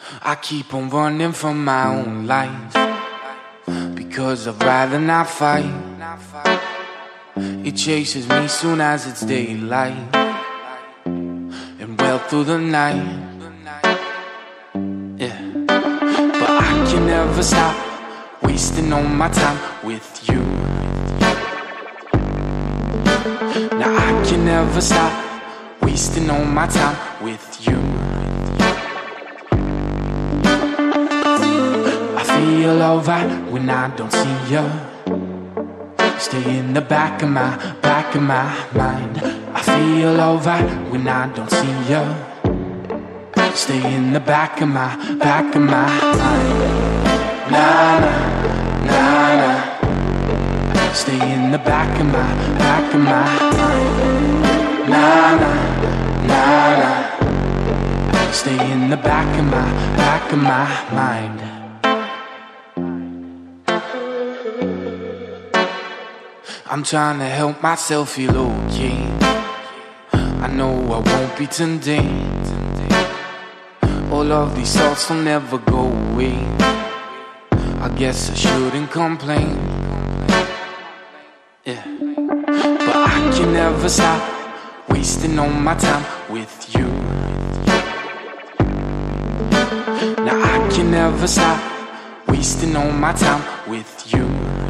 I keep on running from my own life, because I'd rather not fight. It chases me soon as it's daylight, and well through the night. Yeah, but I can never stop wasting all my time with you. Now I can never stop wasting all my time with you. I feel alright when I don't see you. Stay in the back of my mind. I feel alright when I don't see you. Stay in the back of my mind. Nah, nah, nah, nah. Stay in the back of my mind. Nah, nah, nah, nah. Stay in the back of my mind. I'm trying to help myself feel okay. I know I won't be today. All of these thoughts will never go away. I guess I shouldn't complain. Yeah, but I can never stop wasting all my time with you. Now I can never stop wasting all my time with you.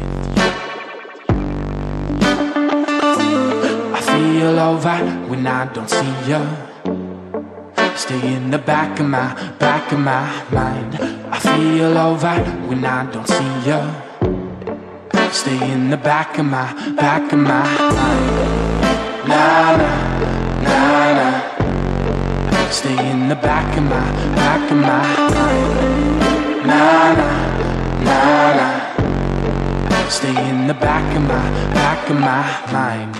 I feel alright when I don't see you. Stay in the back of my mind. I feel alright when I don't see you. Stay in the back of my mind. Nah, nah, nah, nah. Stay in the back of my mind. Nah, nah, nah, nah. Stay in the back of my mind.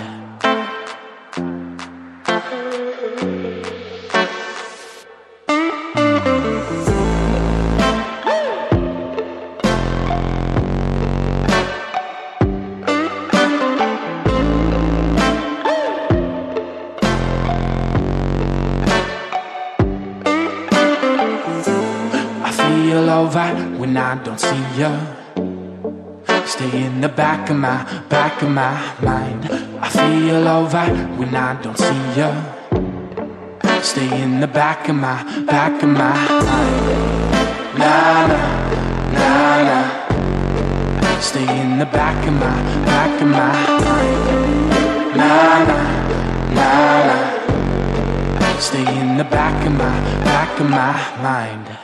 Feel alright when I don't see you. Stay in the back of my mind. I feel alright when I don't see you. Stay in the back of my mind. Nah, nah, nah, nah. Stay in the back of my mind. Nah, nah, nah, nah. Stay in the back of my mind.